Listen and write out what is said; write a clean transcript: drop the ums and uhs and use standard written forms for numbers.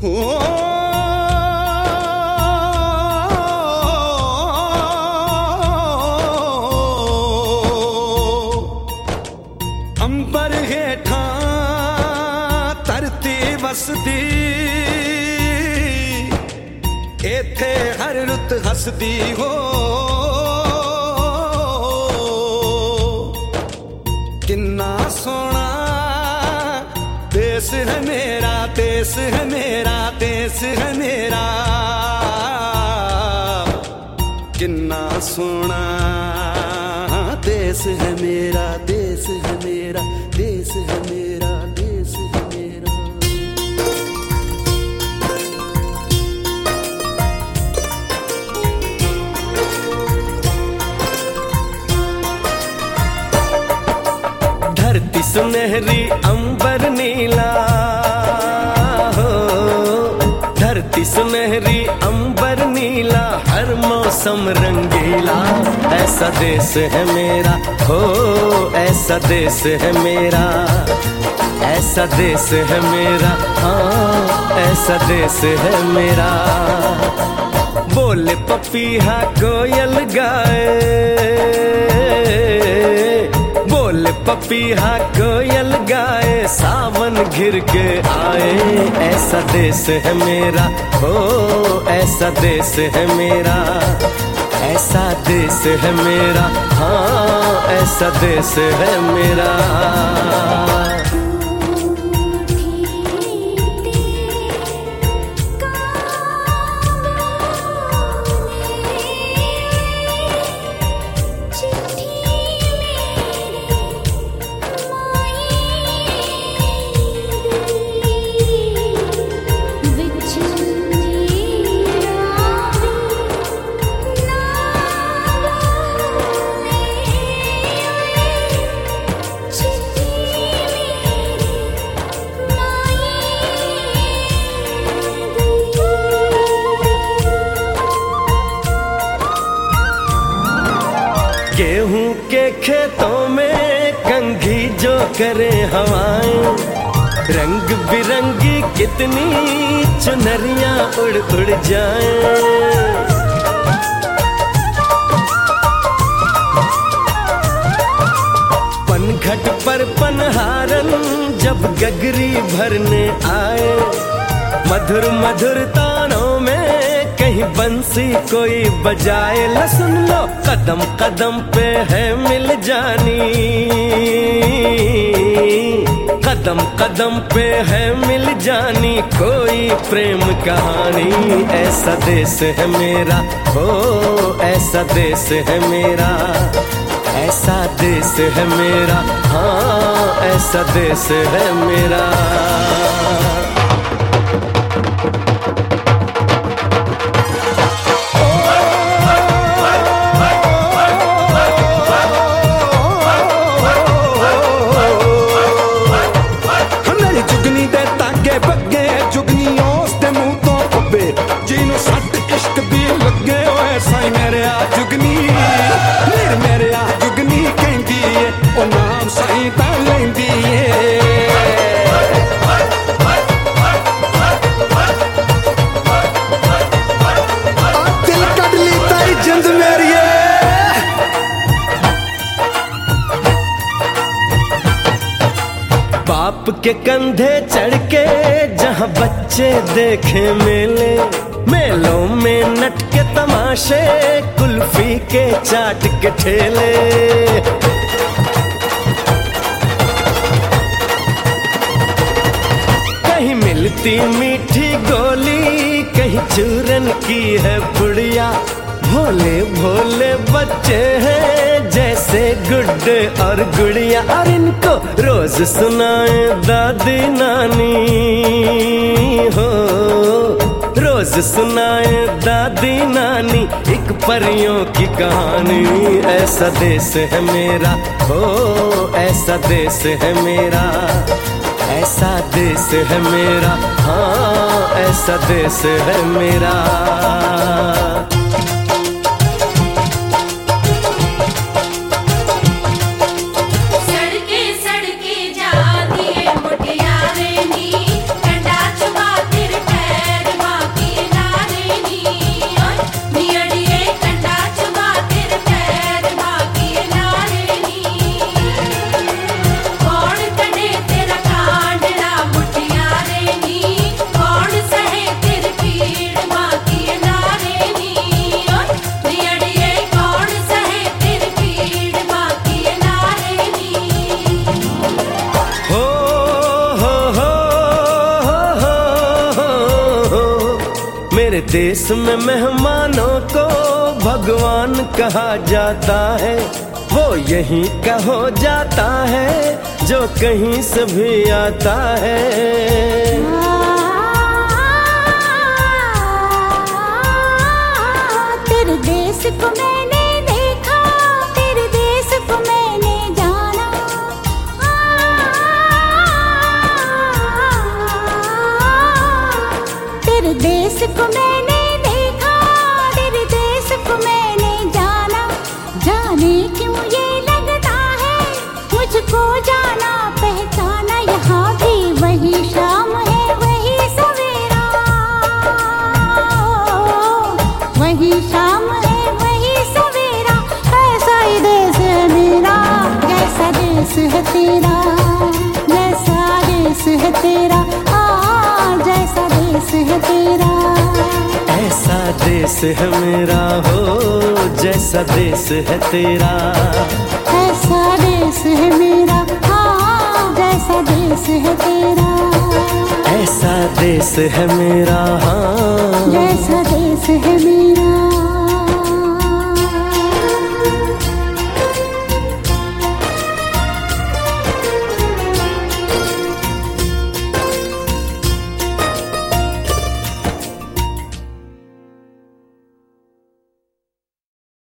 अंबर हेठा धरती वसदी, इथे हर रुत हसदी हो। किन्ना सोना देश है मेरा, देश है मेरा, देश है मेरा। किन्ना सोना देश है मेरा, देश है मेरा, देश है मेरा, देश है मेरा। धरती सुनहरी अंबर नीला हो, धरती सुनहरी अंबर नीला, हर मौसम रंगीला। ऐसा देश है मेरा हो, ऐसा देश है मेरा, ऐसा देश है मेरा, हाँ ऐसा देश है मेरा। बोले पपीहा कोयल गाए, बोले पपीहा कोयल गाए, सावन घिर के आए। ऐसा देश है मेरा हो, ऐसा देश है मेरा, ऐसा देश है मेरा, हाँ ऐसा देश है मेरा। गेहूं के खेतों में कंघी जो करे हवाएं, रंग बिरंगी कितनी चुनरियां उड़ उड़ जाएं। पनघट पर पनहारन जब गगरी भरने आए, मधुर मधुर तानों में कहीं बंसी कोई बजाए। ल सुन लो कदम कदम पे है मिल जानी, कदम कदम पे है मिल जानी कोई प्रेम कहानी। ऐसा देश है मेरा हो, ऐसा देश है मेरा, ऐसा देश है मेरा, हाँ ऐसा देश है मेरा। बाप के कंधे चढ़ के जहाँ बच्चे देखे मेले, मेलों में नट के तमाशे, कुल्फी के चाट के ठेले। कहीं मिलती मीठी गोली, कहीं चूरन की है पुड़िया। भोले भोले बच्चे हैं जैसे गुड्डे और गुड़िया, और इनको रोज सुनाए दादी नानी हो, रोज सुनाए दादी नानी एक परियों की कहानी। ऐसा देश है मेरा हो, ऐसा देश है मेरा, ऐसा देश है मेरा, हाँ ऐसा देश है मेरा। सड़के जाती है मुटियारे नी, कंडा चुबा फिर मेरे देश में मेहमानों को भगवान कहा जाता है, वो यहीं का हो जाता है जो कहीं से भी आता है। तेरे देश को मैंने देखा, तेरे देश को मैंने जाना, तेरे देश को मैंने देखा, तेरे देश को मैंने जाना। जाने क्यों ये लगता है मुझको जाना पहचाना, यहाँ भी वही शाम है वही सवेरा, वही शाम है वही सवेरा। ऐसा ही देश है मेरा, जैसा देश है तेरा, जैसा देश है तेरा, जैसा देश है तेरा। ऐसा देश है मेरा हो जैसा देश है तेरा, ऐसा देश है मेरा, जैसा देश है तेरा। ऐसा देश है मेरा, हाँ जैसा देश है मेरा।